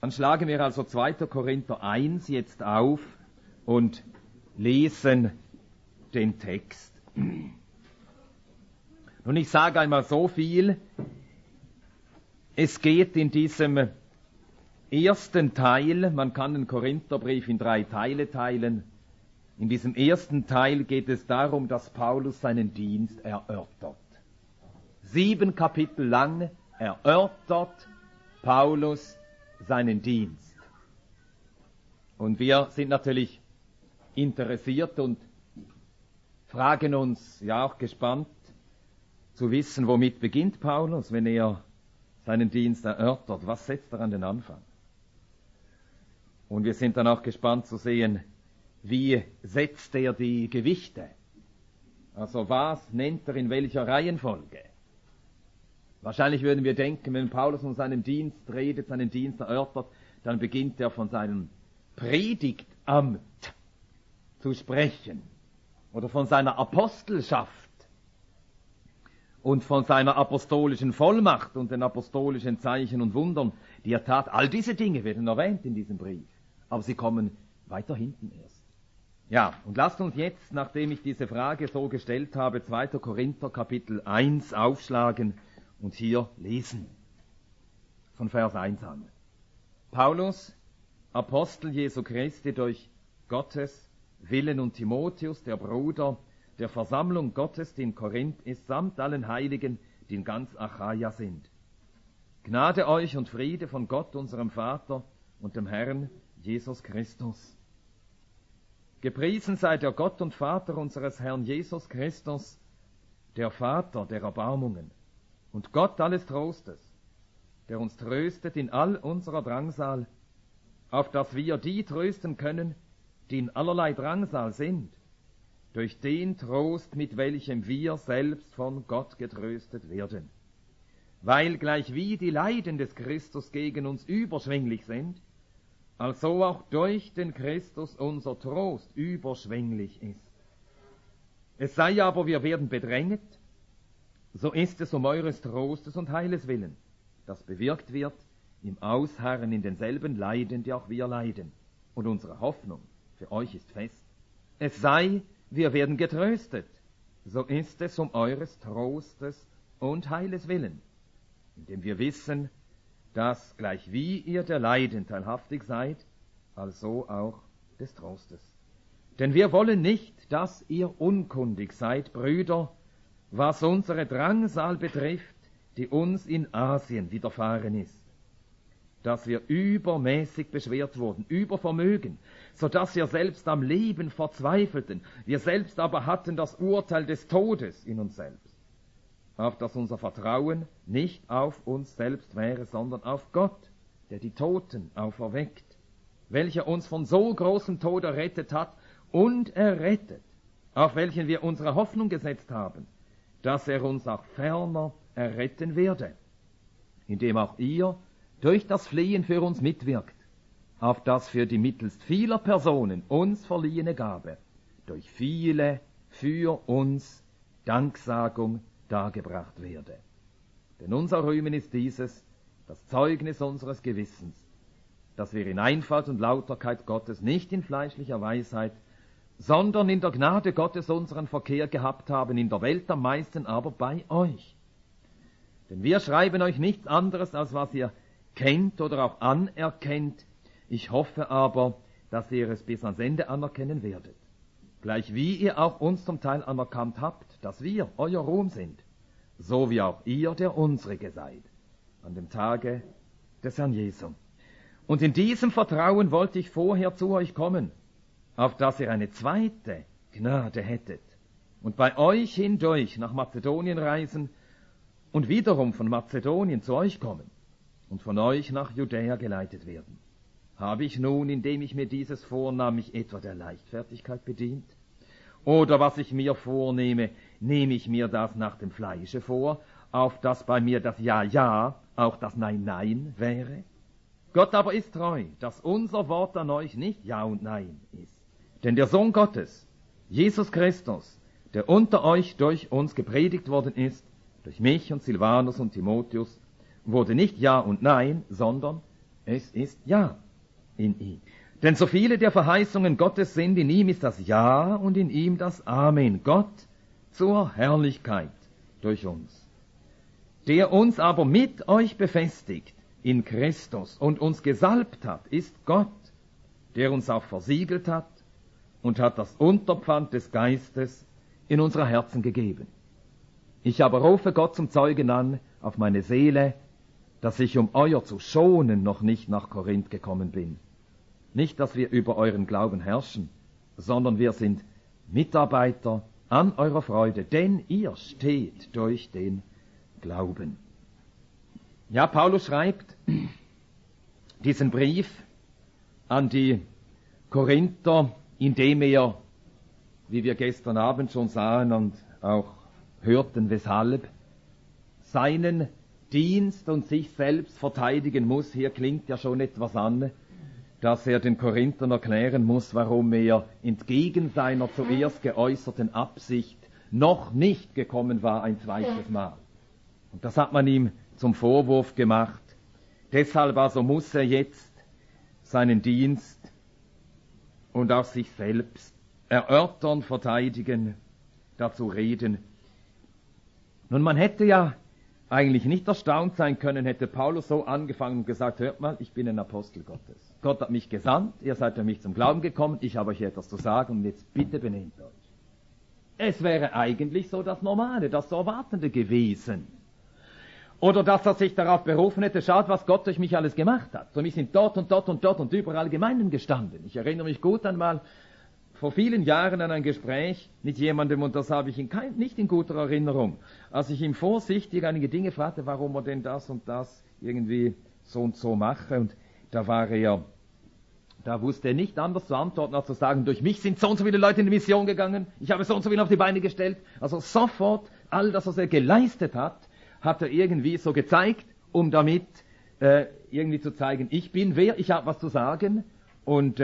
Dann schlagen wir also 2. Korinther 1 jetzt auf und lesen den Text. Und ich sage einmal so viel, es geht in diesem ersten Teil, man kann den Korintherbrief in 3 Teile teilen, in diesem ersten Teil geht es darum, dass Paulus seinen Dienst erörtert. 7 Kapitel lang erörtert Paulus seinen Dienst. Und wir sind natürlich interessiert und fragen uns, ja auch gespannt, zu wissen, womit beginnt Paulus, wenn er seinen Dienst erörtert. Was setzt er an den Anfang? Und wir sind dann auch gespannt zu sehen, wie setzt er die Gewichte? Also was nennt er in welcher Reihenfolge? Wahrscheinlich würden wir denken, wenn Paulus von seinem Dienst redet, seinen Dienst erörtert, dann beginnt er von seinem Predigtamt zu sprechen oder von seiner Apostelschaft und von seiner apostolischen Vollmacht und den apostolischen Zeichen und Wundern, die er tat. All diese Dinge werden erwähnt in diesem Brief, aber sie kommen weiter hinten erst. Ja, und lasst uns jetzt, nachdem ich diese Frage so gestellt habe, 2. Korinther Kapitel 1 aufschlagen und hier lesen. Von Vers 1 an. Paulus, Apostel Jesu Christi durch Gottes Willen, und Timotheus, der Bruder der Versammlung Gottes, die in Korinth ist, samt allen Heiligen, die in ganz Achaia sind. Gnade euch und Friede von Gott, unserem Vater und dem Herrn Jesus Christus. Gepriesen sei der Gott und Vater unseres Herrn Jesus Christus, der Vater der Erbarmungen und Gott alles Trostes, der uns tröstet in all unserer Drangsal, auf dass wir die trösten können, die in allerlei Drangsal sind, durch den Trost, mit welchem wir selbst von Gott getröstet werden. Weil gleichwie die Leiden des Christus gegen uns überschwänglich sind, also auch durch den Christus unser Trost überschwänglich ist. Es sei aber, wir werden bedrängt, so ist es um eures Trostes und Heiles willen, das bewirkt wird im Ausharren in denselben Leiden, die auch wir leiden. Und unsere Hoffnung für euch ist fest. Es sei, wir werden getröstet, so ist es um eures Trostes und Heiles willen, indem wir wissen, dass gleich wie ihr der Leiden teilhaftig seid, also auch des Trostes. Denn wir wollen nicht, dass ihr unkundig seid, Brüder, was unsere Drangsal betrifft, die uns in Asien widerfahren ist, dass wir übermäßig beschwert wurden, über Vermögen, so dass wir selbst am Leben verzweifelten. Wir selbst aber hatten das Urteil des Todes in uns selbst, auf dass unser Vertrauen nicht auf uns selbst wäre, sondern auf Gott, der die Toten auferweckt, welcher uns von so großem Tod errettet hat und errettet, auf welchen wir unsere Hoffnung gesetzt haben, dass er uns auch ferner erretten werde, indem auch ihr durch das Flehen für uns mitwirkt, auf das für die mittelst vieler Personen uns verliehene Gabe durch viele für uns Danksagung dargebracht werde. Denn unser Rühmen ist dieses, das Zeugnis unseres Gewissens, dass wir in Einfalt und Lauterkeit Gottes nicht in fleischlicher Weisheit, sondern in der Gnade Gottes unseren Verkehr gehabt haben, in der Welt am meisten aber bei euch. Denn wir schreiben euch nichts anderes, als was ihr kennt oder auch anerkennt. Ich hoffe aber, dass ihr es bis ans Ende anerkennen werdet. Gleich wie ihr auch uns zum Teil anerkannt habt, dass wir euer Ruhm sind, so wie auch ihr der unsrige seid, an dem Tage des Herrn Jesu. Und in diesem Vertrauen wollte ich vorher zu euch kommen, auf dass ihr eine zweite Gnade hättet und bei euch hindurch nach Mazedonien reisen und wiederum von Mazedonien zu euch kommen und von euch nach Judäa geleitet werden. Habe ich nun, indem ich mir dieses vornahm, mich etwa der Leichtfertigkeit bedient? Oder was ich mir vornehme, nehme ich mir das nach dem Fleische vor, auf dass bei mir das Ja, Ja auch das Nein, Nein wäre? Gott aber ist treu, dass unser Wort an euch nicht Ja und Nein ist. Denn der Sohn Gottes, Jesus Christus, der unter euch durch uns gepredigt worden ist, durch mich und Silvanus und Timotheus, wurde nicht Ja und Nein, sondern Es ist Ja in ihm. Denn so viele der Verheißungen Gottes sind, in ihm ist das Ja und in ihm das Amen. Gott zur Herrlichkeit durch uns. Der uns aber mit euch befestigt in Christus und uns gesalbt hat, ist Gott, der uns auch versiegelt hat und hat das Unterpfand des Geistes in unsere Herzen gegeben. Ich aber rufe Gott zum Zeugen an auf meine Seele, dass ich um euer zu schonen noch nicht nach Korinth gekommen bin. Nicht, dass wir über euren Glauben herrschen, sondern wir sind Mitarbeiter an eurer Freude, denn ihr steht durch den Glauben. Ja, Paulus schreibt diesen Brief an die Korinther, indem er, wie wir gestern Abend schon sahen und auch hörten, weshalb, seinen Dienst und sich selbst verteidigen muss. Hier klingt ja schon etwas an, dass er den Korinthern erklären muss, warum er entgegen seiner zuerst geäußerten Absicht noch nicht gekommen war ein zweites Mal. Und das hat man ihm zum Vorwurf gemacht. Deshalb also muss er jetzt seinen Dienst und auch sich selbst erörtern, verteidigen, dazu reden. Nun, man hätte ja eigentlich nicht erstaunt sein können, hätte Paulus so angefangen und gesagt, hört mal, ich bin ein Apostel Gottes. Gott hat mich gesandt, ihr seid an mich zum Glauben gekommen, ich habe euch etwas zu sagen und jetzt bitte benehmt euch. Es wäre eigentlich so das Normale, das so Erwartende gewesen. Oder dass er sich darauf berufen hätte, schaut, was Gott durch mich alles gemacht hat. Für mich sind dort und dort und dort und überall Gemeinden gestanden. Ich erinnere mich gut einmal vor vielen Jahren an ein Gespräch mit jemandem, und das habe ich nicht in guter Erinnerung, als ich ihm vorsichtig einige Dinge fragte, warum er denn das und das irgendwie so und so mache. Und da wusste er nicht anders zu antworten, als zu sagen, durch mich sind so und so viele Leute in die Mission gegangen, ich habe so und so viele auf die Beine gestellt. Also sofort all das, was er geleistet hat, hat er irgendwie so gezeigt, um damit irgendwie zu zeigen, ich bin wer, ich habe was zu sagen und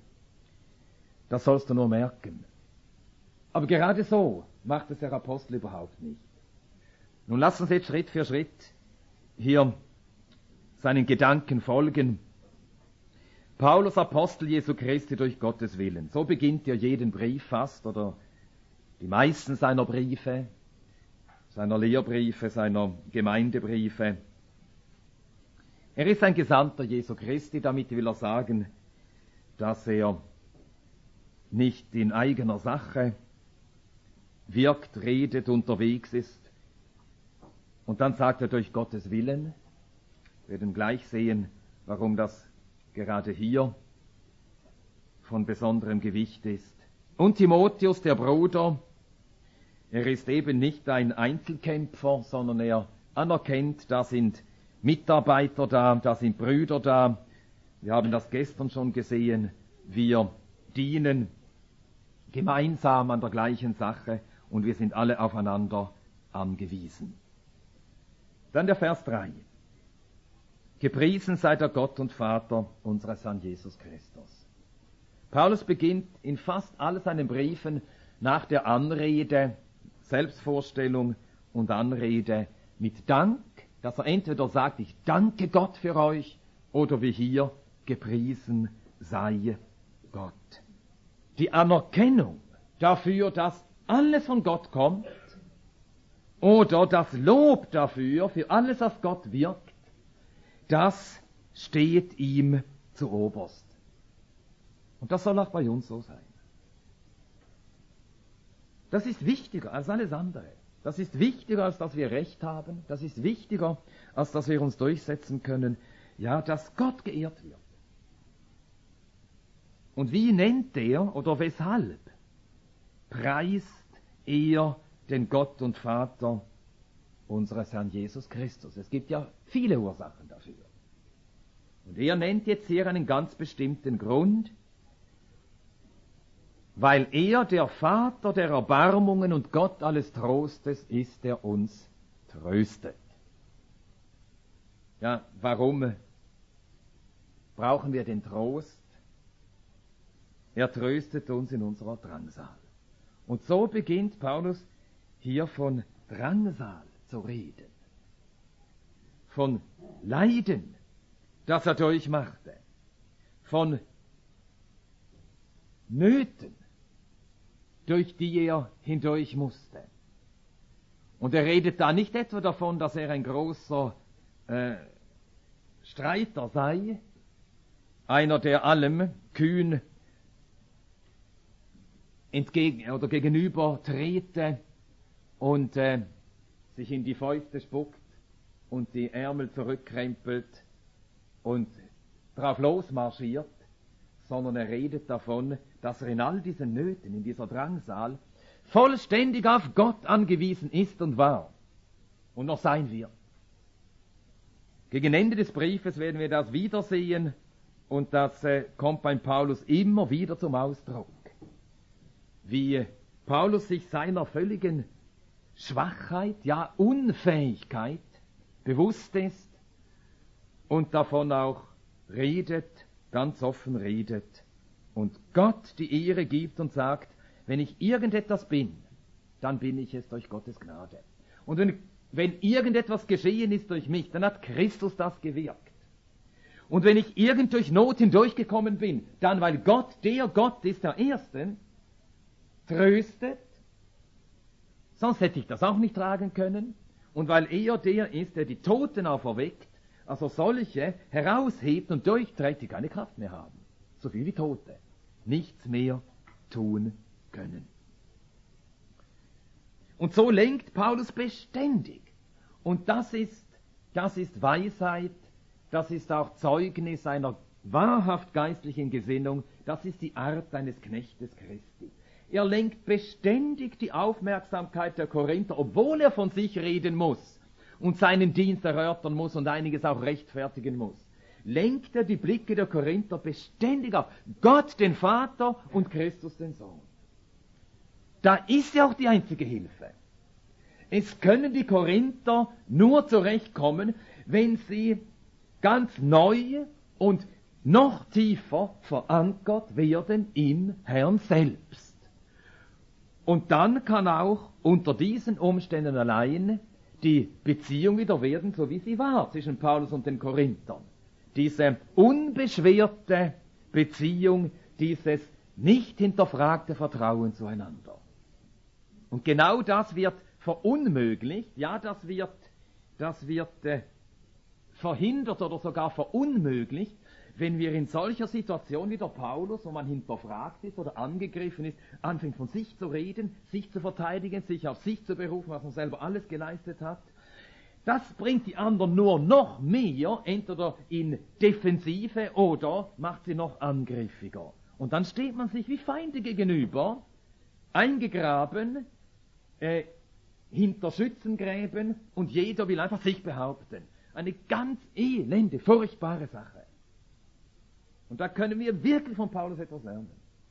das sollst du nur merken. Aber gerade so macht es der Apostel überhaupt nicht. Nun lass uns jetzt Schritt für Schritt hier seinen Gedanken folgen. Paulus, Apostel Jesu Christi durch Gottes Willen. So beginnt er jeden Brief fast, oder die meisten seiner Briefe, seiner Lehrbriefe, seiner Gemeindebriefe. Er ist ein Gesandter Jesu Christi, damit will er sagen, dass er nicht in eigener Sache wirkt, redet, unterwegs ist. Und dann sagt er durch Gottes Willen. Wir werden gleich sehen, warum das gerade hier von besonderem Gewicht ist. Und Timotheus, der Bruder, er ist eben nicht ein Einzelkämpfer, sondern er anerkennt, da sind Mitarbeiter da sind Brüder da. Wir haben das gestern schon gesehen. Wir dienen gemeinsam an der gleichen Sache und wir sind alle aufeinander angewiesen. Dann der Vers 3. Gepriesen sei der Gott und Vater unseres Herrn Jesus Christus. Paulus beginnt in fast all seinen Briefen nach der Anrede, Selbstvorstellung und Anrede mit Dank, dass er entweder sagt, ich danke Gott für euch, oder wie hier, gepriesen sei Gott. Die Anerkennung dafür, dass alles von Gott kommt, oder das Lob dafür, für alles, was Gott wirkt, das steht ihm zu oberst. Und das soll auch bei uns so sein. Das ist wichtiger als alles andere. Das ist wichtiger, als dass wir Recht haben. Das ist wichtiger, als dass wir uns durchsetzen können. Ja, dass Gott geehrt wird. Und wie nennt er oder weshalb preist er den Gott und Vater unseres Herrn Jesus Christus? Es gibt ja viele Ursachen dafür. Und er nennt jetzt hier einen ganz bestimmten Grund, weil er der Vater der Erbarmungen und Gott alles Trostes ist, der uns tröstet. Ja, warum brauchen wir den Trost? Er tröstet uns in unserer Drangsal. Und so beginnt Paulus hier von Drangsal zu reden. Von Leiden, das er durchmachte, von Nöten, durch die er hindurch musste. Und er redet da nicht etwa davon, dass er ein großer Streiter sei, einer, der allem kühn gegenüber trete und sich in die Fäuste spuckt und die Ärmel zurückkrempelt und drauf losmarschiert, sondern er redet davon, dass er in all diesen Nöten, in dieser Drangsal, vollständig auf Gott angewiesen ist und war und noch sein wird. Gegen Ende des Briefes werden wir das wiedersehen und das kommt beim Paulus immer wieder zum Ausdruck, wie Paulus sich seiner völligen Schwachheit, ja Unfähigkeit bewusst ist und davon auch redet, ganz offen redet und Gott die Ehre gibt und sagt, wenn ich irgendetwas bin, dann bin ich es durch Gottes Gnade. Und wenn irgendetwas geschehen ist durch mich, dann hat Christus das gewirkt. Und wenn ich irgend durch Not hindurchgekommen bin, dann weil Gott, der Gott ist, der Erste, tröstet, sonst hätte ich das auch nicht tragen können. Und weil er der ist, der die Toten auferweckt, also solche heraushebt und durchträgt, die keine Kraft mehr haben, so viel wie Tote, nichts mehr tun können. Und so lenkt Paulus beständig. Und das ist Weisheit, das ist auch Zeugnis einer wahrhaft geistlichen Gesinnung, das ist die Art eines Knechtes Christi. Er lenkt beständig die Aufmerksamkeit der Korinther, obwohl er von sich reden muss und seinen Dienst erörtern muss und einiges auch rechtfertigen muss. Lenkt er die Blicke der Korinther beständig auf Gott, den Vater und Christus, den Sohn. Da ist ja auch die einzige Hilfe. Es können die Korinther nur zurechtkommen, wenn sie ganz neu und noch tiefer verankert werden im Herrn selbst. Und dann kann auch unter diesen Umständen allein die Beziehung wieder werden, so wie sie war zwischen Paulus und den Korinthern. Diese unbeschwerte Beziehung, dieses nicht hinterfragte Vertrauen zueinander. Und genau das wird verunmöglicht, ja, das wird verhindert oder sogar verunmöglicht, wenn wir in solcher Situation wie der Paulus, wo man hinterfragt ist oder angegriffen ist, anfängt von sich zu reden, sich zu verteidigen, sich auf sich zu berufen, was man selber alles geleistet hat. Das bringt die anderen nur noch mehr, entweder in Defensive oder macht sie noch angriffiger. Und dann steht man sich wie Feinde gegenüber, eingegraben, hinter Schützengräben und jeder will einfach sich behaupten. Eine ganz elende, furchtbare Sache. Und da können wir wirklich von Paulus etwas lernen.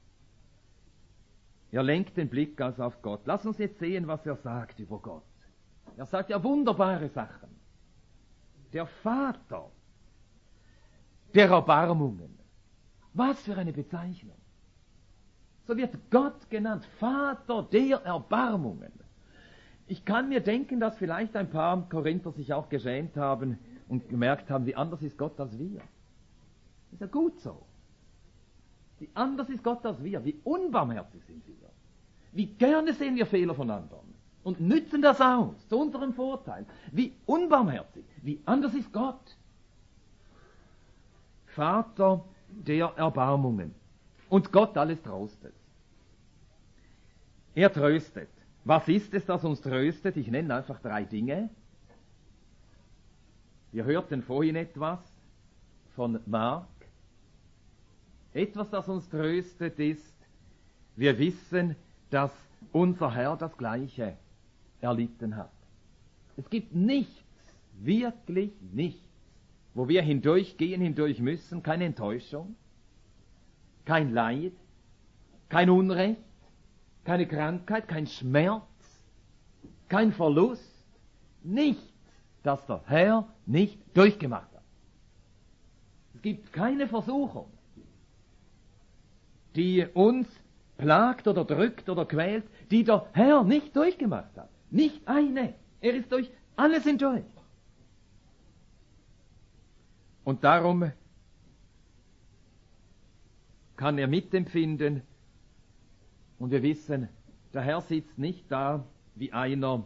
Er lenkt den Blick also auf Gott. Lass uns jetzt sehen, was er sagt über Gott. Er sagt ja wunderbare Sachen. Der Vater der Erbarmungen. Was für eine Bezeichnung. So wird Gott genannt, Vater der Erbarmungen. Ich kann mir denken, dass vielleicht ein paar Korinther sich auch geschämt haben und gemerkt haben, wie anders ist Gott als wir. Ist ja gut so. Wie anders ist Gott als wir, wie unbarmherzig sind wir. Wie gerne sehen wir Fehler von anderen und nützen das aus, zu unserem Vorteil. Wie unbarmherzig, wie anders ist Gott. Vater der Erbarmungen. Und Gott alles trostet. Er tröstet. Was ist es, das uns tröstet? Ich nenne einfach 3 Dinge. Wir hörten vorhin etwas von Mark. Etwas, das uns tröstet, ist, wir wissen, dass unser Herr das Gleiche erlitten hat. Es gibt nichts, wirklich nichts, wo wir hindurchgehen, hindurch müssen, keine Enttäuschung, kein Leid, kein Unrecht, keine Krankheit, kein Schmerz, kein Verlust, nichts, das der Herr nicht durchgemacht hat. Es gibt keine Versuchung, die uns plagt oder drückt oder quält, die der Herr nicht durchgemacht hat. Nicht eine. Er ist durch alles hindurch. Und darum kann er mitempfinden. Und wir wissen, der Herr sitzt nicht da wie einer,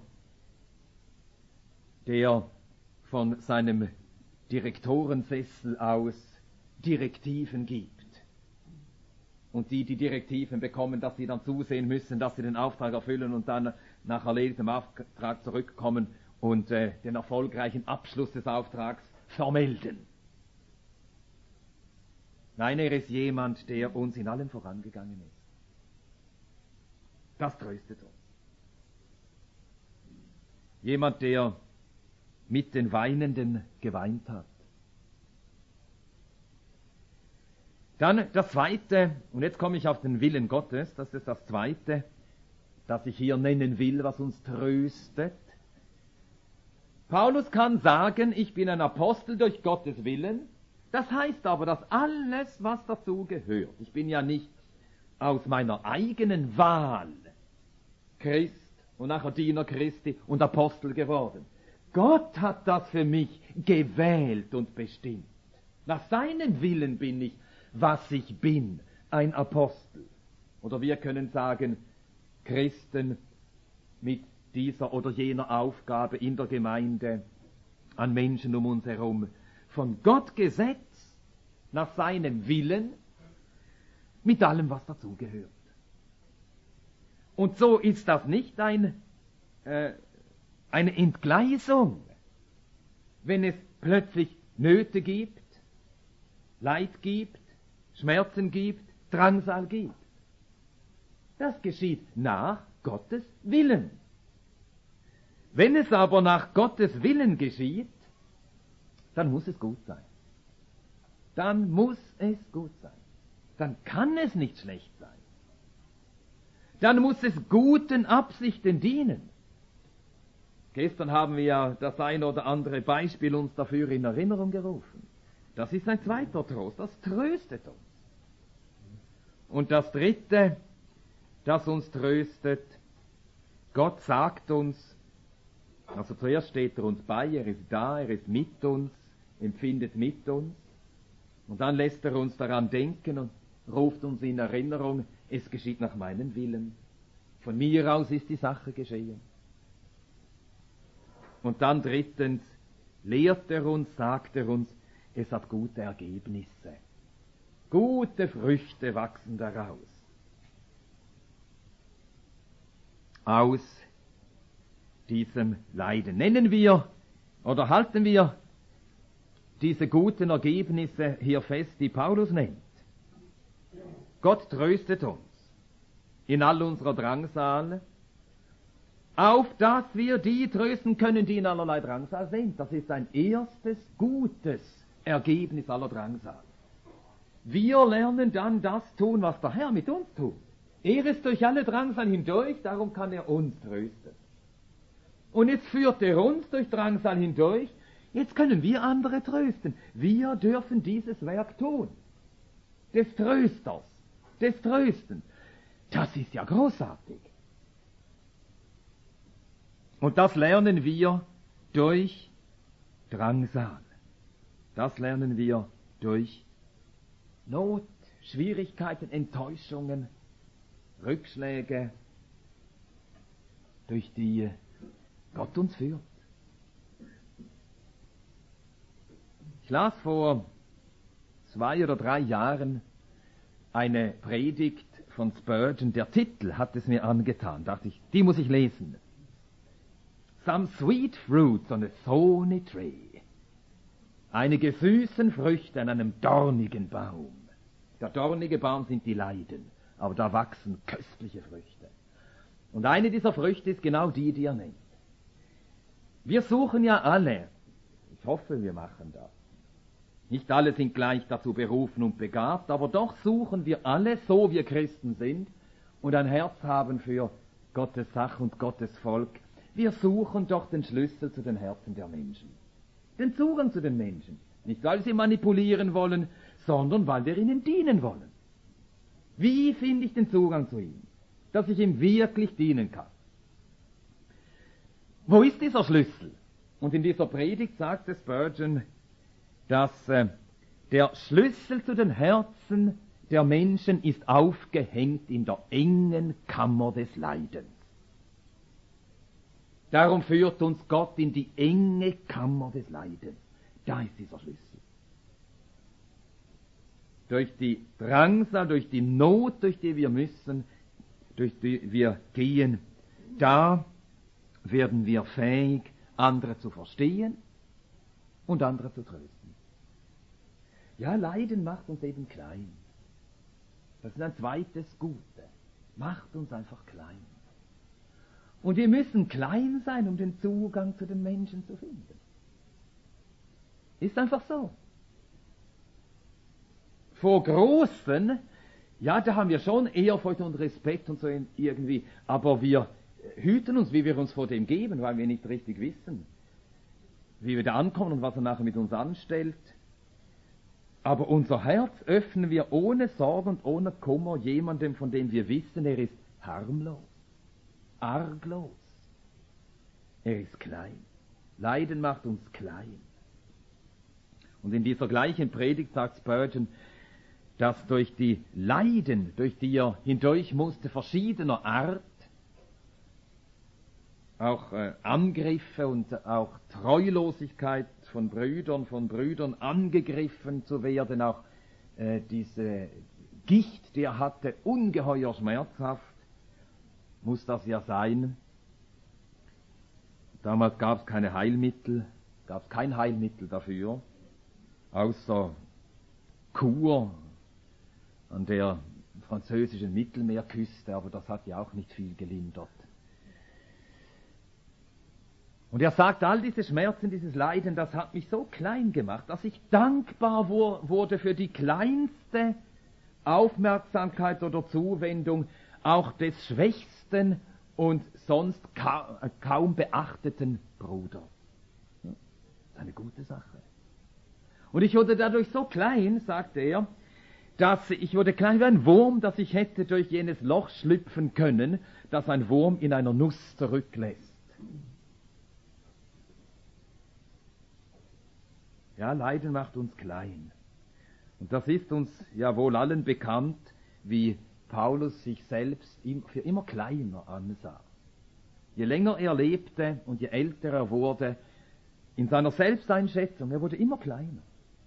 der von seinem Direktorensessel aus Direktiven gibt. Und die Direktiven bekommen, dass sie dann zusehen müssen, dass sie den Auftrag erfüllen und dann nach erledigtem Auftrag zurückkommen und den erfolgreichen Abschluss des Auftrags vermelden. Nein, er ist jemand, der uns in allem vorangegangen ist. Das tröstet uns. Jemand, der mit den Weinenden geweint hat. Dann das Zweite, und jetzt komme ich auf den Willen Gottes, das ist das Zweite, das ich hier nennen will, was uns tröstet. Paulus kann sagen, ich bin ein Apostel durch Gottes Willen. Das heißt aber, dass alles, was dazu gehört, ich bin ja nicht aus meiner eigenen Wahl Christ und nachher Diener Christi und Apostel geworden. Gott hat das für mich gewählt und bestimmt. Nach seinem Willen bin ich, was ich bin, ein Apostel. Oder wir können sagen, Christen mit dieser oder jener Aufgabe in der Gemeinde, an Menschen um uns herum, von Gott gesetzt, nach seinem Willen, mit allem, was dazugehört. Und so ist das nicht eine Entgleisung, wenn es plötzlich Nöte gibt, Leid gibt, Schmerzen gibt, Drangsal gibt. Das geschieht nach Gottes Willen. Wenn es aber nach Gottes Willen geschieht, dann muss es gut sein. Dann muss es gut sein. Dann kann es nicht schlecht sein. Dann muss es guten Absichten dienen. Gestern haben wir ja das eine oder andere Beispiel uns dafür in Erinnerung gerufen. Das ist ein zweiter Trost, das tröstet uns. Und das Dritte, das uns tröstet, Gott sagt uns, also zuerst steht er uns bei, er ist da, er ist mit uns, empfindet mit uns. Und dann lässt er uns daran denken und ruft uns in Erinnerung, es geschieht nach meinem Willen. Von mir aus ist die Sache geschehen. Und dann drittens, lehrt er uns, sagt er uns, es hat gute Ergebnisse. Gute Früchte wachsen daraus. Aus diesem Leiden. Nennen wir oder halten wir diese guten Ergebnisse hier fest, die Paulus nennt. Gott tröstet uns in all unserer Drangsal, auf dass wir die trösten können, die in allerlei Drangsal sind. Das ist ein erstes gutes Ergebnis aller Drangsal. Wir lernen dann das tun, was der Herr mit uns tut. Er ist durch alle Drangsal hindurch, darum kann er uns trösten. Und jetzt führt er uns durch Drangsal hindurch, jetzt können wir andere trösten. Wir dürfen dieses Werk tun. Des Trösters, des Tröstens. Das ist ja großartig. Und das lernen wir durch Drangsal. Das lernen wir durch Not, Schwierigkeiten, Enttäuschungen, Rückschläge, durch die Gott uns führt. Ich las vor 2 oder 3 Jahren eine Predigt von Spurgeon. Der Titel hat es mir angetan. Dachte ich, die muss ich lesen. Some sweet fruits on a thorny tree. Einige süßen Früchte an einem dornigen Baum. Der dornige Baum sind die Leiden, aber da wachsen köstliche Früchte. Und eine dieser Früchte ist genau die er nennt. Wir suchen ja alle, ich hoffe, wir machen das. Nicht alle sind gleich dazu berufen und begabt, aber doch suchen wir alle, so wir Christen sind und ein Herz haben für Gottes Sache und Gottes Volk. Wir suchen doch den Schlüssel zu den Herzen der Menschen. Den Zugang zu den Menschen. Nicht, weil wir sie manipulieren wollen, sondern weil wir ihnen dienen wollen. Wie finde ich den Zugang zu ihm, dass ich ihm wirklich dienen kann? Wo ist dieser Schlüssel? Und in dieser Predigt sagte Spurgeon, dass der Schlüssel zu den Herzen der Menschen ist aufgehängt in der engen Kammer des Leidens. Darum führt uns Gott in die enge Kammer des Leidens. Da ist dieser Schlüssel. Durch die Drangsal, durch die Not, durch die wir müssen, durch die wir gehen, da werden wir fähig, andere zu verstehen und andere zu trösten. Ja, Leiden macht uns eben klein. Das ist ein zweites Gute. Macht uns einfach klein. Und wir müssen klein sein, um den Zugang zu den Menschen zu finden. Ist einfach so. Vor Großen, ja, da haben wir schon Ehrfurcht und Respekt und so irgendwie, aber wir hüten uns, wie wir uns vor dem geben, weil wir nicht richtig wissen, wie wir da ankommen und was er nachher mit uns anstellt. Aber unser Herz öffnen wir ohne Sorge und ohne Kummer jemandem, von dem wir wissen, er ist harmlos, arglos. Er ist klein. Leiden macht uns klein. Und in dieser gleichen Predigt sagt Spurgeon, dass durch die Leiden, durch die er hindurch musste, verschiedener Art, auch Angriffe und auch Treulosigkeit von Brüdern angegriffen zu werden, auch diese Gicht, die er hatte, ungeheuer schmerzhaft, muss das ja sein. Damals gab es kein Heilmittel dafür, außer Kur an der französischen Mittelmeerküste, aber das hat ja auch nicht viel gelindert. Und er sagt, all diese Schmerzen, dieses Leiden, das hat mich so klein gemacht, dass ich dankbar wurde für die kleinste Aufmerksamkeit oder Zuwendung auch des schwächsten und sonst kaum beachteten Bruders. Das ist eine gute Sache. Und ich wurde dadurch so klein, sagte er, dass ich wurde klein wie ein Wurm, dass ich hätte durch jenes Loch schlüpfen können, das ein Wurm in einer Nuss zurücklässt. Ja, Leiden macht uns klein. Und das ist uns ja wohl allen bekannt, wie Paulus sich selbst für immer kleiner ansah. Je länger er lebte und je älter er wurde, in seiner Selbsteinschätzung, er wurde immer kleiner.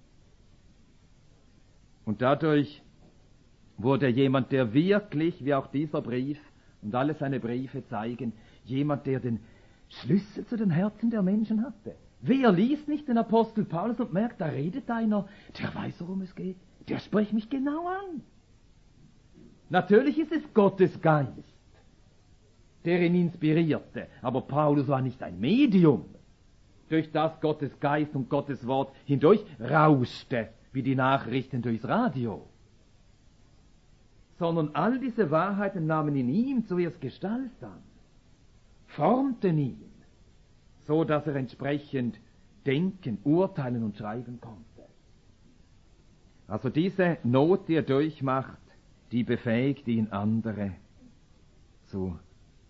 Und dadurch wurde jemand, der wirklich, wie auch dieser Brief und alle seine Briefe zeigen, jemand, der den Schlüssel zu den Herzen der Menschen hatte. Wer liest nicht den Apostel Paulus und merkt, da redet einer, der weiß, worum es geht, der spricht mich genau an. Natürlich ist es Gottes Geist, der ihn inspirierte, aber Paulus war nicht ein Medium, durch das Gottes Geist und Gottes Wort hindurch rauschte, wie die Nachrichten durchs Radio. Sondern all diese Wahrheiten nahmen in ihm zuerst Gestalt an, formten ihn, so dass er entsprechend denken, urteilen und schreiben konnte. Also diese Not, die er durchmacht, die befähigt ihn, andere zu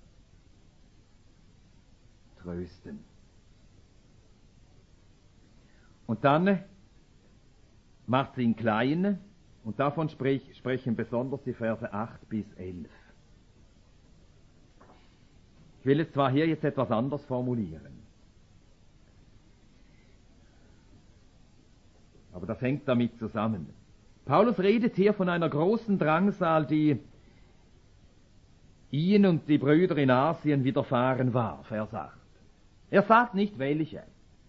trösten. Und dann macht sie ihn klein, und davon sprechen besonders die Verse 8 bis 11. Ich will es zwar hier jetzt etwas anders formulieren, aber das hängt damit zusammen. Paulus redet hier von einer großen Drangsal, die ihn und die Brüder in Asien widerfahren war, Vers 8. Er sagt nicht welche.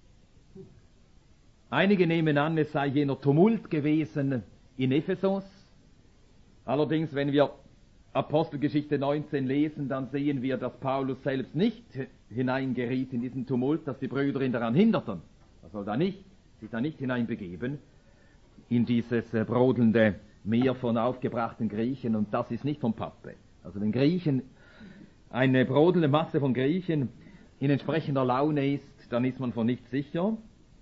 Einige nehmen an, es sei jener Tumult gewesen in Ephesus. Allerdings, wenn wir Apostelgeschichte 19 lesen, dann sehen wir, dass Paulus selbst nicht hineingeriet in diesen Tumult, dass die Brüder ihn daran hinderten. Er soll sich da nicht hineinbegeben in dieses brodelnde Meer von aufgebrachten Griechen, und das ist nicht vom Pappe. Also wenn Griechen, eine brodelnde Masse von Griechen in entsprechender Laune ist, dann ist man von nichts sicher.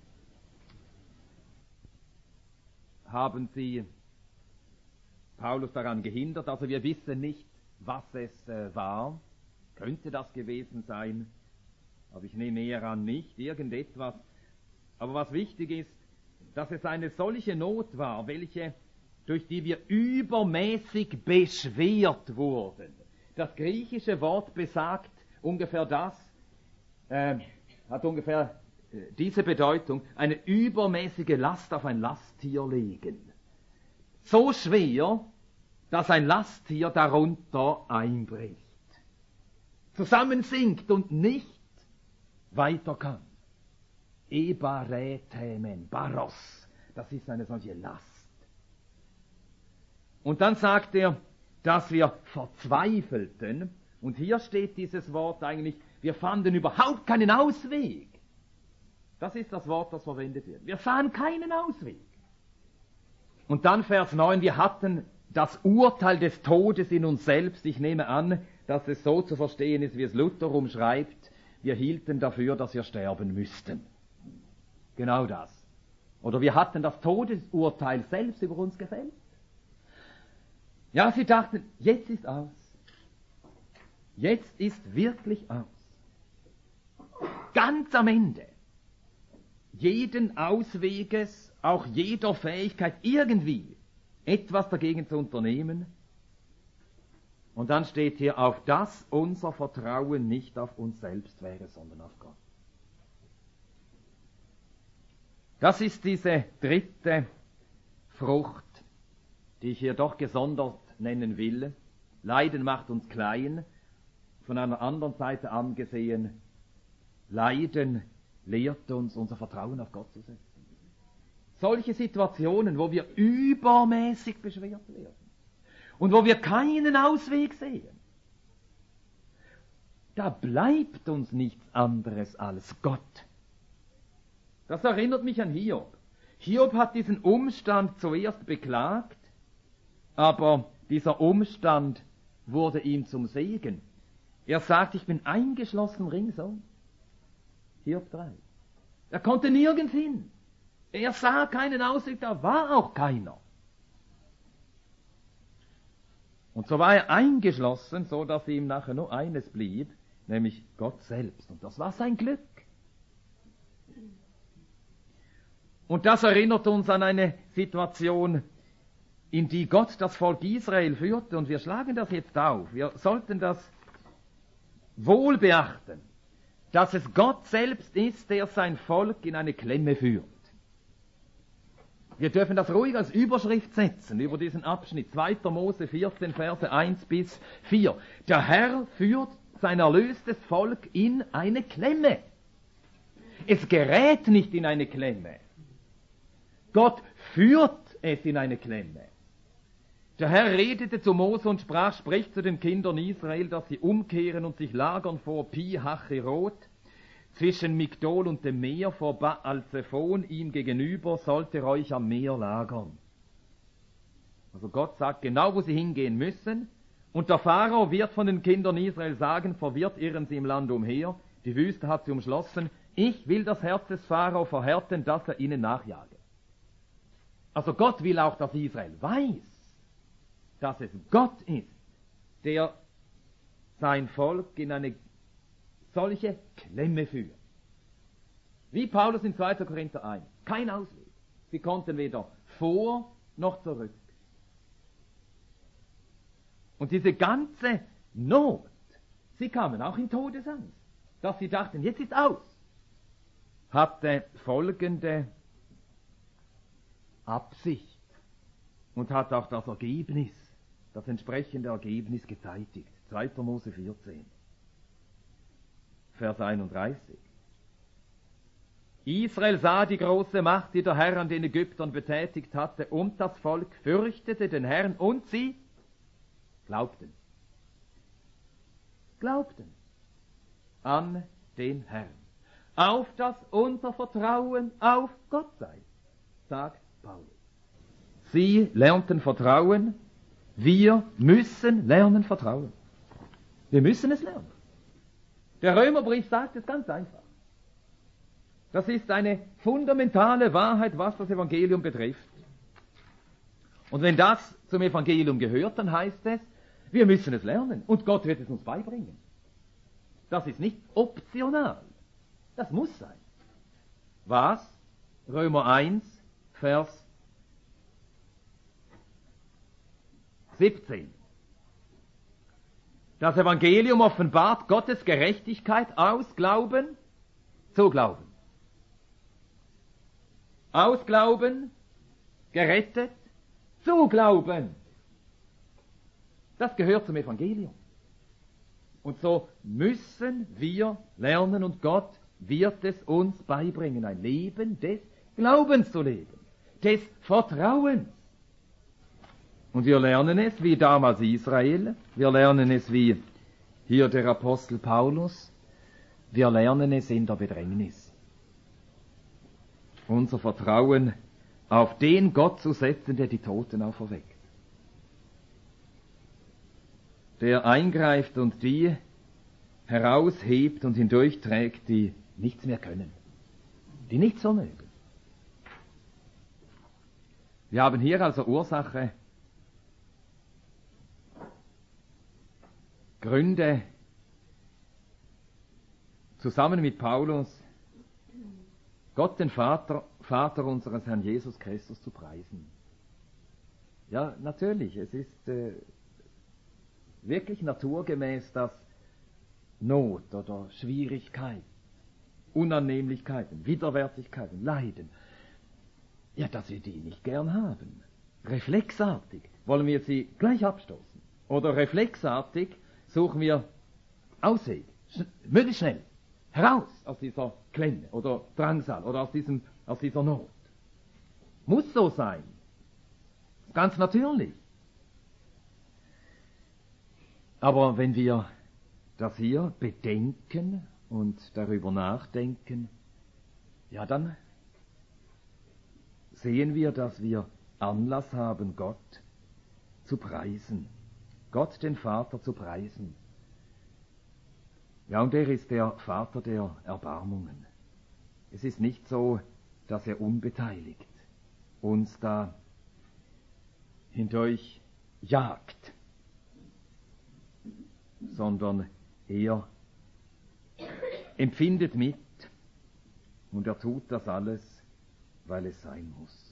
Haben sie Paulus daran gehindert? Also wir wissen nicht, was es war. Könnte das gewesen sein? Aber ich nehme eher an nicht, irgendetwas. Aber was wichtig ist, dass es eine solche Not war, durch die wir übermäßig beschwert wurden. Das griechische Wort besagt ungefähr hat ungefähr diese Bedeutung, eine übermäßige Last auf ein Lasttier legen. So schwer, dass ein Lasttier darunter einbricht, zusammensinkt und nicht weiter kann. Ebarethemen, Baros, das ist eine solche Last. Und dann sagt er, dass wir verzweifelten, und hier steht dieses Wort eigentlich, wir fanden überhaupt keinen Ausweg. Das ist das Wort, das verwendet wird. Wir sahen keinen Ausweg. Und dann Vers 9, wir hatten das Urteil des Todes in uns selbst. Ich nehme an, dass es so zu verstehen ist, wie es Luther umschreibt. Wir hielten dafür, dass wir sterben müssten. Genau das. Oder wir hatten das Todesurteil selbst über uns gefällt. Ja, sie dachten, jetzt ist aus. Jetzt ist wirklich aus. Ganz am Ende jeden Ausweges, auch jeder Fähigkeit, irgendwie etwas dagegen zu unternehmen. Und dann steht hier, auf dass unser Vertrauen nicht auf uns selbst wäre, sondern auf Gott. Das ist diese dritte Frucht, die ich hier doch gesondert nennen will. Leiden macht uns klein. Von einer anderen Seite angesehen, Leiden lehrt uns, unser Vertrauen auf Gott zu setzen. Solche Situationen, wo wir übermäßig beschwert werden und wo wir keinen Ausweg sehen, da bleibt uns nichts anderes als Gott. Das erinnert mich an Hiob. Hiob hat diesen Umstand zuerst beklagt, aber dieser Umstand wurde ihm zum Segen. Er sagt, ich bin eingeschlossen ringsum. Hiob 3. Er konnte nirgends hin. Er sah keinen Ausweg, da war auch keiner. Und so war er eingeschlossen, so dass ihm nachher nur eines blieb, nämlich Gott selbst. Und das war sein Glück. Und das erinnert uns an eine Situation, in die Gott das Volk Israel führte. Und wir schlagen das jetzt auf. Wir sollten das wohl beachten, dass es Gott selbst ist, der sein Volk in eine Klemme führt. Wir dürfen das ruhig als Überschrift setzen über diesen Abschnitt. 2. Mose 14, Verse 1 bis 4. Der Herr führt sein erlöstes Volk in eine Klemme. Es gerät nicht in eine Klemme. Gott führt es in eine Klemme. Der Herr redete zu Mose und sprach, spricht zu den Kindern Israel, dass sie umkehren und sich lagern vor Pi-Hacherot, zwischen Migdol und dem Meer, vor Baal-Zephon, ihm gegenüber, sollt ihr euch am Meer lagern. Also Gott sagt genau, wo sie hingehen müssen, und der Pharao wird von den Kindern Israel sagen, verwirrt irren sie im Land umher, die Wüste hat sie umschlossen, ich will das Herz des Pharao verhärten, dass er ihnen nachjage. Also Gott will auch, dass Israel weiß, dass es Gott ist, der sein Volk in eine solche Klemme führt. Wie Paulus in 2. Korinther 1. Kein Ausweg. Sie konnten weder vor noch zurück. Und diese ganze Not, sie kamen auch in Todesangst, dass sie dachten, jetzt ist aus, hatte folgende Absicht und hat auch das Ergebnis, das entsprechende Ergebnis gezeitigt. 2. Mose 14, Vers 31. Israel sah die große Macht, die der Herr an den Ägyptern betätigt hatte, und das Volk fürchtete den Herrn, und sie glaubten. Glaubten an den Herrn. Auf dass unser Vertrauen auf Gott sei, sagt Paulus. Sie lernten Vertrauen, wir müssen lernen Vertrauen. Wir müssen es lernen. Der Römerbrief sagt es ganz einfach. Das ist eine fundamentale Wahrheit, was das Evangelium betrifft. Und wenn das zum Evangelium gehört, dann heißt es, wir müssen es lernen und Gott wird es uns beibringen. Das ist nicht optional. Das muss sein. Was? Römer 1, Vers 17. Das Evangelium offenbart Gottes Gerechtigkeit aus Glauben zu Glauben. Aus Glauben gerettet zu Glauben. Das gehört zum Evangelium. Und so müssen wir lernen, und Gott wird es uns beibringen, ein Leben des Glaubens zu leben, des Vertrauens. Und wir lernen es wie damals Israel, wir lernen es wie hier der Apostel Paulus, wir lernen es in der Bedrängnis. Unser Vertrauen auf den Gott zu setzen, der die Toten auferweckt, der eingreift und die heraushebt und hindurchträgt, die nichts mehr können, die nichts vermögen. Wir haben hier also Ursache, Gründe, zusammen mit Paulus, Gott den Vater unseres Herrn Jesus Christus zu preisen. Ja, natürlich, es ist wirklich naturgemäß, dass Not oder Schwierigkeit, Unannehmlichkeiten, Widerwärtigkeiten, Leiden, ja, dass wir die nicht gern haben. Reflexartig wollen wir sie gleich abstoßen. Oder reflexartig suchen wir Ausweg, möglichst schnell, heraus aus dieser Klemme oder Drangsal oder aus dieser Not. Muss so sein. Ganz natürlich. Aber wenn wir das hier bedenken und darüber nachdenken, ja, dann sehen wir, dass wir Anlass haben, Gott zu preisen. Gott, den Vater, zu preisen. Ja, und er ist der Vater der Erbarmungen. Es ist nicht so, dass er unbeteiligt uns da hindurch jagt, sondern er empfindet mit und er tut das alles, weil es sein muss.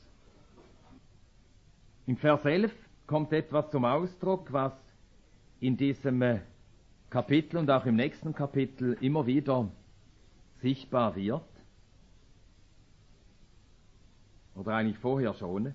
Im Vers 11 kommt etwas zum Ausdruck, was in diesem Kapitel und auch im nächsten Kapitel immer wieder sichtbar wird. Oder eigentlich vorher schon.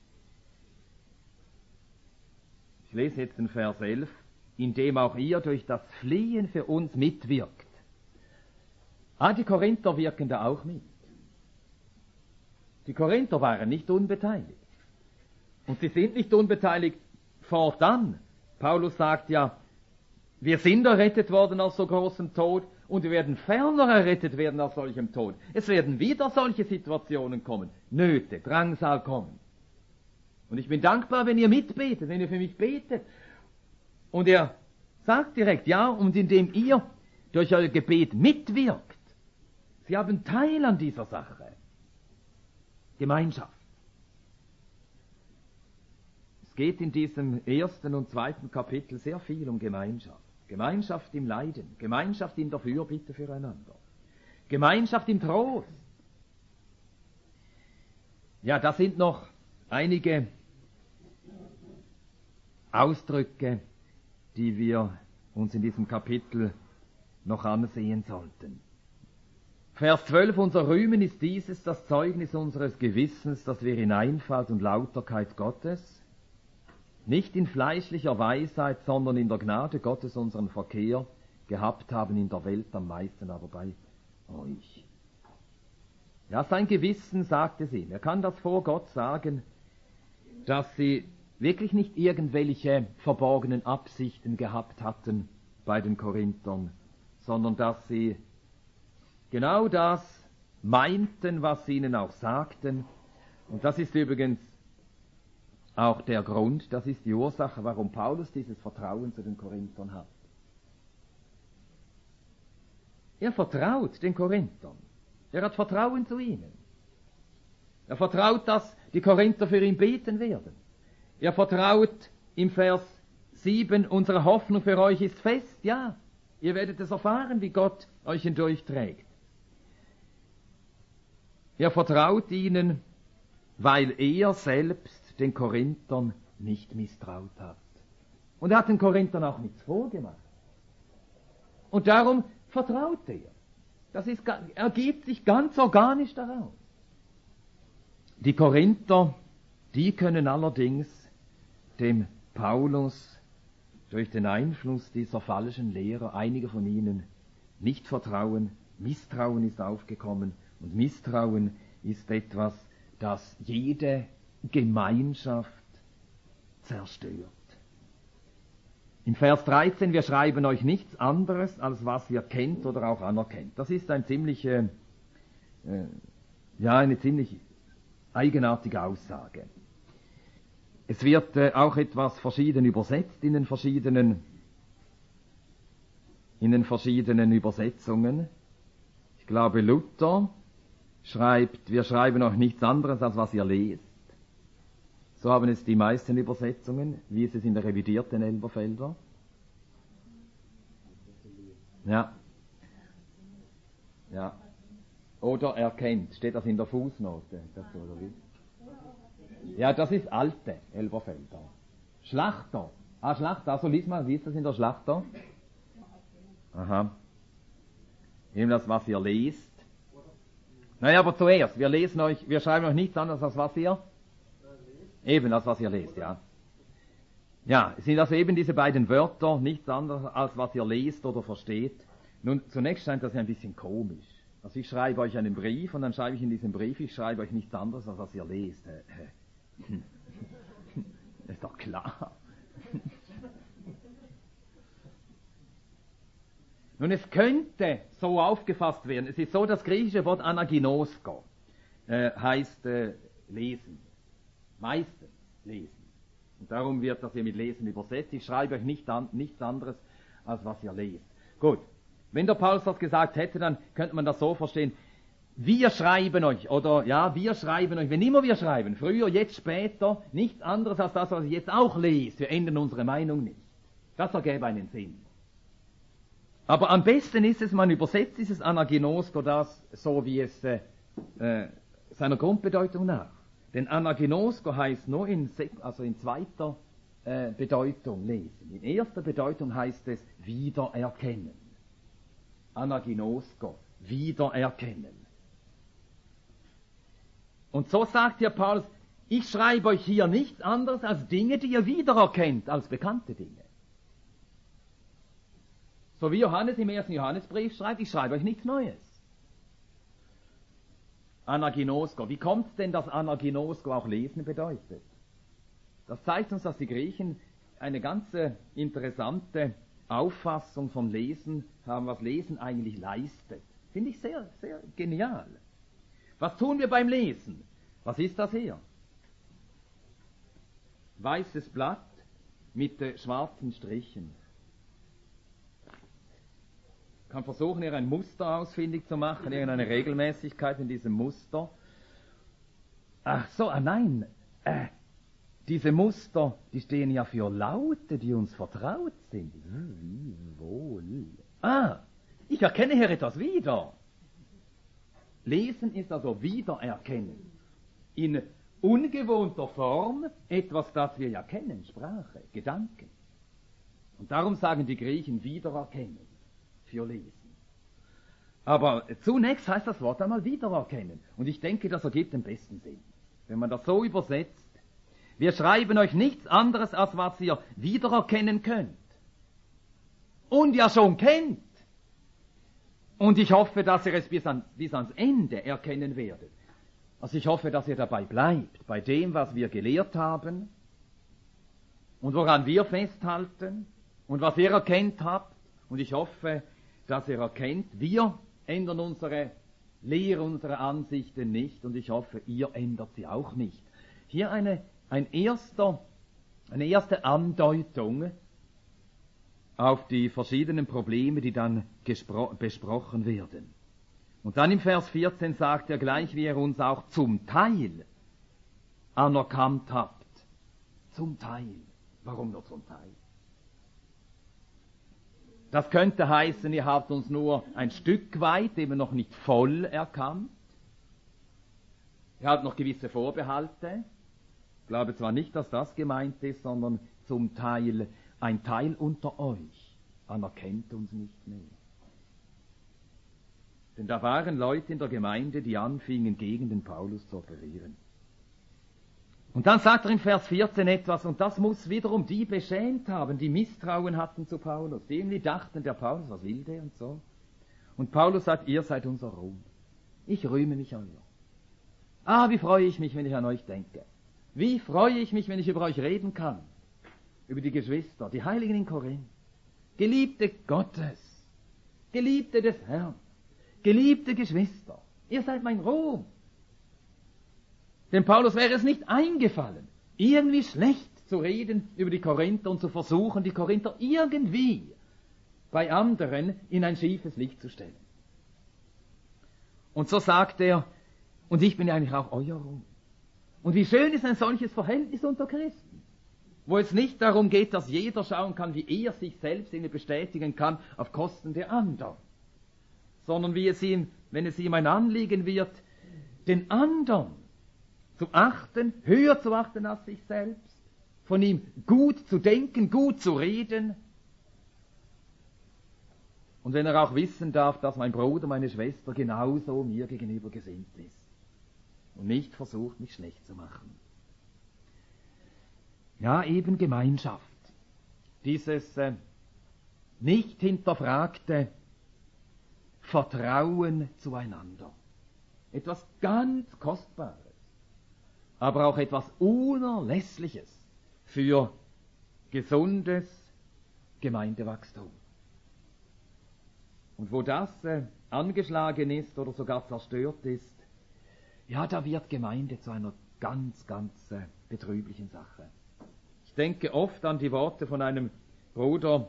Ich lese jetzt den Vers 11, in dem auch ihr durch das Fliehen für uns mitwirkt. Die Korinther wirken da auch mit. Die Korinther waren nicht unbeteiligt. Und sie sind nicht unbeteiligt fortan. Paulus sagt ja, wir sind errettet worden aus so großem Tod und wir werden ferner errettet werden aus solchem Tod. Es werden wieder solche Situationen kommen, Nöte, Drangsal kommen. Und ich bin dankbar, wenn ihr mitbetet, wenn ihr für mich betet. Und er sagt direkt, ja, und indem ihr durch euer Gebet mitwirkt, sie haben Teil an dieser Sache. Gemeinschaft. Es geht in diesem ersten und zweiten Kapitel sehr viel um Gemeinschaft. Gemeinschaft im Leiden, Gemeinschaft in der Fürbitte füreinander, Gemeinschaft im Trost. Ja, das sind noch einige Ausdrücke, die wir uns in diesem Kapitel noch ansehen sollten. Vers 12, unser Rühmen ist dieses, das Zeugnis unseres Gewissens, dass wir in Einfalt und Lauterkeit Gottes, nicht in fleischlicher Weisheit, sondern in der Gnade Gottes unseren Verkehr gehabt haben in der Welt, am meisten aber bei euch. Ja, sein Gewissen sagt es ihm. Er kann das vor Gott sagen, dass sie wirklich nicht irgendwelche verborgenen Absichten gehabt hatten bei den Korinthern, sondern dass sie genau das meinten, was sie ihnen auch sagten. Und das ist übrigens auch der Grund, das ist die Ursache, warum Paulus dieses Vertrauen zu den Korinthern hat. Er vertraut den Korinthern. Er hat Vertrauen zu ihnen. Er vertraut, dass die Korinther für ihn beten werden. Er vertraut im Vers 7, unsere Hoffnung für euch ist fest. Ja, ihr werdet es erfahren, wie Gott euch hindurchträgt. Er vertraut ihnen weil er selbst den Korinthern nicht misstraut hat. Und er hat den Korinthern auch nichts vorgemacht. Und darum vertraut er. Ergibt sich ganz organisch daraus. Die Korinther, die können allerdings dem Paulus durch den Einfluss dieser falschen Lehrer, einige von ihnen, nicht vertrauen. Misstrauen ist aufgekommen. Und Misstrauen ist etwas, das jede Gemeinschaft zerstört. Im Vers 13, wir schreiben euch nichts anderes, als was ihr kennt oder auch anerkennt. Das ist eine ziemlich eigenartige Aussage. Es wird auch etwas verschieden übersetzt in den verschiedenen Übersetzungen. Ich glaube, Luther schreibt, wir schreiben euch nichts anderes, als was ihr lest. So haben es die meisten Übersetzungen. Wie ist es in der revidierten Elberfelder? Ja. Oder erkennt. Steht das in der Fußnote dazu, oder wie? Ja, das ist alte Elberfelder. Schlachter. Schlachter. Also lies mal, wie ist das in der Schlachter? Aha. Eben das, was ihr lest. Naja, aber zuerst, wir schreiben euch nichts anderes, als was ihr eben das, was ihr lest, ja. Ja, es sind also eben diese beiden Wörter, nichts anderes, als was ihr lest oder versteht. Nun, zunächst scheint das ja ein bisschen komisch. Also ich schreibe euch einen Brief und dann schreibe ich in diesem Brief, ich schreibe euch nichts anderes, als was ihr lest. Ist doch klar. Nun, es könnte so aufgefasst werden. Es ist so, das griechische Wort anaginosko heißt lesen. Meistens lesen. Und darum wird das hier mit lesen übersetzt. Ich schreibe euch nichts anderes, als was ihr lest. Gut. Wenn der Paulus das gesagt hätte, dann könnte man das so verstehen. Wir schreiben euch, wenn immer wir schreiben, früher, jetzt, später, nichts anderes als das, was ihr jetzt auch lest. Wir ändern unsere Meinung nicht. Das ergäbe einen Sinn. Aber am besten ist es, man übersetzt dieses Anaginosko das so, wie es seiner Grundbedeutung nach. Denn Anaginosko heißt nur in zweiter Bedeutung lesen. In erster Bedeutung heißt es wiedererkennen. Anaginosko, wiedererkennen. Und so sagt hier Paulus, ich schreibe euch hier nichts anderes als Dinge, die ihr wiedererkennt, als bekannte Dinge. So wie Johannes im 1. Johannesbrief schreibt, ich schreibe euch nichts Neues. Anaginosko. Wie kommt es denn, dass Anaginosko auch lesen bedeutet? Das zeigt uns, dass die Griechen eine ganz interessante Auffassung von Lesen haben, was Lesen eigentlich leistet. Finde ich sehr, sehr genial. Was tun wir beim Lesen? Was ist das hier? Weißes Blatt mit schwarzen Strichen. Ich kann versuchen, hier ein Muster ausfindig zu machen, irgendeine Regelmäßigkeit in diesem Muster. Diese Muster, die stehen ja für Laute, die uns vertraut sind. Wohl. Ich erkenne hier etwas wieder. Lesen ist also Wiedererkennen. In ungewohnter Form etwas, das wir ja kennen, Sprache, Gedanken. Und darum sagen die Griechen Wiedererkennen für Lesen. Aber zunächst heißt das Wort einmal Wiedererkennen. Und ich denke, das ergibt den besten Sinn. Wenn man das so übersetzt, wir schreiben euch nichts anderes, als was ihr wiedererkennen könnt. Und ja schon kennt. Und ich hoffe, dass ihr es bis ans Ende erkennen werdet. Also ich hoffe, dass ihr dabei bleibt, bei dem, was wir gelehrt haben und woran wir festhalten und was ihr erkennt habt. Und ich hoffe, dass ihr erkennt, wir ändern unsere Lehre, unsere Ansichten nicht und ich hoffe, ihr ändert sie auch nicht. Hier eine erste Andeutung auf die verschiedenen Probleme, die dann besprochen werden. Und dann im Vers 14 sagt er gleich, wie ihr uns auch zum Teil anerkannt habt. Zum Teil. Warum nur zum Teil? Das könnte heißen, ihr habt uns nur ein Stück weit, eben noch nicht voll erkannt. Er hat noch gewisse Vorbehalte. Ich glaube zwar nicht, dass das gemeint ist, sondern zum Teil ein Teil unter euch anerkennt uns nicht mehr. Denn da waren Leute in der Gemeinde, die anfingen, gegen den Paulus zu operieren. Und dann sagt er im Vers 14 etwas, und das muss wiederum die beschämt haben, die Misstrauen hatten zu Paulus. Die irgendwie dachten, der Paulus, was will der und so. Und Paulus sagt, ihr seid unser Ruhm. Ich rühme mich an euch. Wie freue ich mich, wenn ich an euch denke. Wie freue ich mich, wenn ich über euch reden kann. Über die Geschwister, die Heiligen in Korinth. Geliebte Gottes, Geliebte des Herrn, geliebte Geschwister, ihr seid mein Ruhm. Dem Paulus wäre es nicht eingefallen, irgendwie schlecht zu reden über die Korinther und zu versuchen, die Korinther irgendwie bei anderen in ein schiefes Licht zu stellen. Und so sagt er, und ich bin ja eigentlich auch euer Ruhm. Und wie schön ist ein solches Verhältnis unter Christen, wo es nicht darum geht, dass jeder schauen kann, wie er sich selbst bestätigen kann auf Kosten der anderen, sondern wie es ihm, wenn es ihm ein Anliegen wird, den anderen zu achten, höher zu achten als sich selbst, von ihm gut zu denken, gut zu reden. Und wenn er auch wissen darf, dass mein Bruder, meine Schwester genauso mir gegenüber gesinnt ist und nicht versucht, mich schlecht zu machen. Ja, eben Gemeinschaft. Dieses nicht hinterfragte Vertrauen zueinander. Etwas ganz Kostbares, aber auch etwas Unerlässliches für gesundes Gemeindewachstum. Und wo das angeschlagen ist oder sogar zerstört ist, ja, da wird Gemeinde zu einer ganz, ganz betrüblichen Sache. Ich denke oft an die Worte von einem Bruder,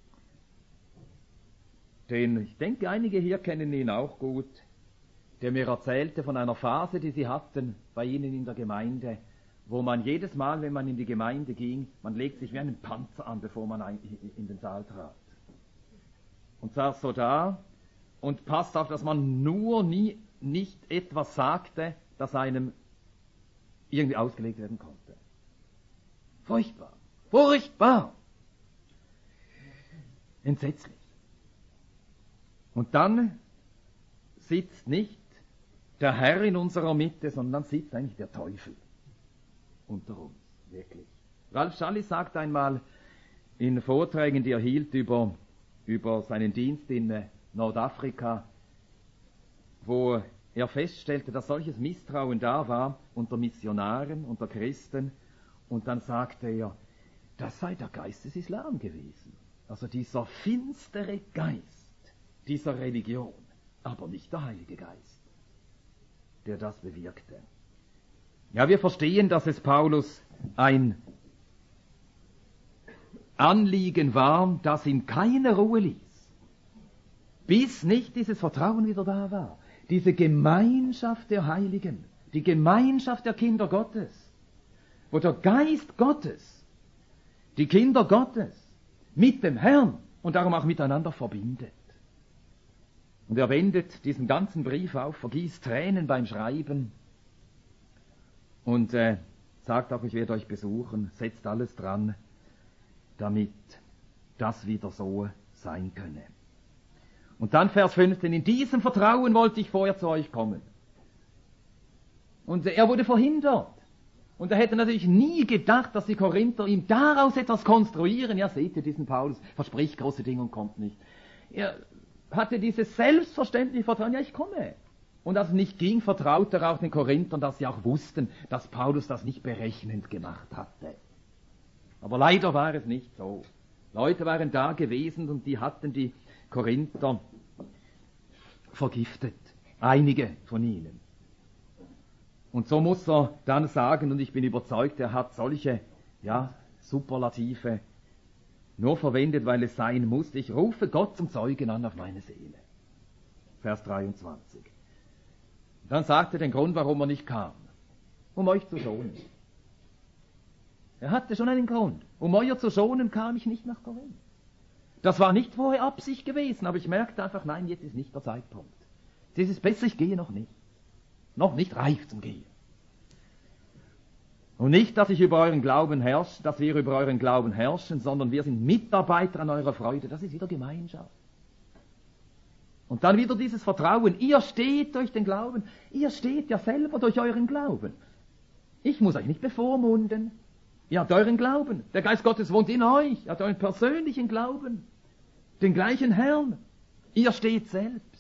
den ich denke, einige hier kennen ihn auch gut, der mir erzählte von einer Phase, die sie hatten bei ihnen in der Gemeinde, wo man jedes Mal, wenn man in die Gemeinde ging, man legt sich wie einen Panzer an, bevor man in den Saal trat. Und saß so da und passt auf, dass man nicht etwas sagte, das einem irgendwie ausgelegt werden konnte. Furchtbar, furchtbar, entsetzlich. Und dann sitzt nicht der Herr in unserer Mitte, sondern dann sitzt eigentlich der Teufel unter uns, wirklich. Ralf Schalli sagt einmal in Vorträgen, die er hielt über seinen Dienst in Nordafrika, wo er feststellte, dass solches Misstrauen da war unter Missionaren, unter Christen, und dann sagte er, das sei der Geist des Islam gewesen. Also dieser finstere Geist dieser Religion, aber nicht der Heilige Geist, der das bewirkte. Ja, wir verstehen, dass es Paulus ein Anliegen war, das ihm keine Ruhe ließ, bis nicht dieses Vertrauen wieder da war. Diese Gemeinschaft der Heiligen, die Gemeinschaft der Kinder Gottes, wo der Geist Gottes die Kinder Gottes mit dem Herrn und darum auch miteinander verbindet. Und er wendet diesen ganzen Brief auf, vergießt Tränen beim Schreiben und sagt auch, ich werde euch besuchen, setzt alles dran, damit das wieder so sein könne. Und dann Vers 15, in diesem Vertrauen wollte ich vorher zu euch kommen. Und er wurde verhindert. Und er hätte natürlich nie gedacht, dass die Korinther ihm daraus etwas konstruieren. Ja, seht ihr diesen Paulus, verspricht große Dinge und kommt nicht. Er hatte dieses selbstverständliche Vertrauen, ja, ich komme. Und als es nicht ging, vertraute er auch den Korinthern, dass sie auch wussten, dass Paulus das nicht berechnend gemacht hatte. Aber leider war es nicht so. Leute waren da gewesen und die hatten die Korinther vergiftet. Einige von ihnen. Und so muss er dann sagen, und ich bin überzeugt, er hat solche, Superlative nur verwendet, weil es sein muss. Ich rufe Gott zum Zeugen an auf meine Seele. Vers 23. Dann sagte er den Grund, warum er nicht kam. Um euch zu schonen. Er hatte schon einen Grund. Um euch zu schonen, kam ich nicht nach Korinth. Das war nicht vorher Absicht gewesen, aber ich merkte einfach, nein, jetzt ist nicht der Zeitpunkt. Es ist besser, ich gehe noch nicht. Noch nicht reif zum Gehen. Und nicht, dass ich über euren Glauben herrsche, dass wir über euren Glauben herrschen, sondern wir sind Mitarbeiter an eurer Freude. Das ist wieder Gemeinschaft. Und dann wieder dieses Vertrauen. Ihr steht durch den Glauben. Ihr steht ja selber durch euren Glauben. Ich muss euch nicht bevormunden. Ihr habt euren Glauben. Der Geist Gottes wohnt in euch. Ihr habt euren persönlichen Glauben. Den gleichen Herrn. Ihr steht selbst.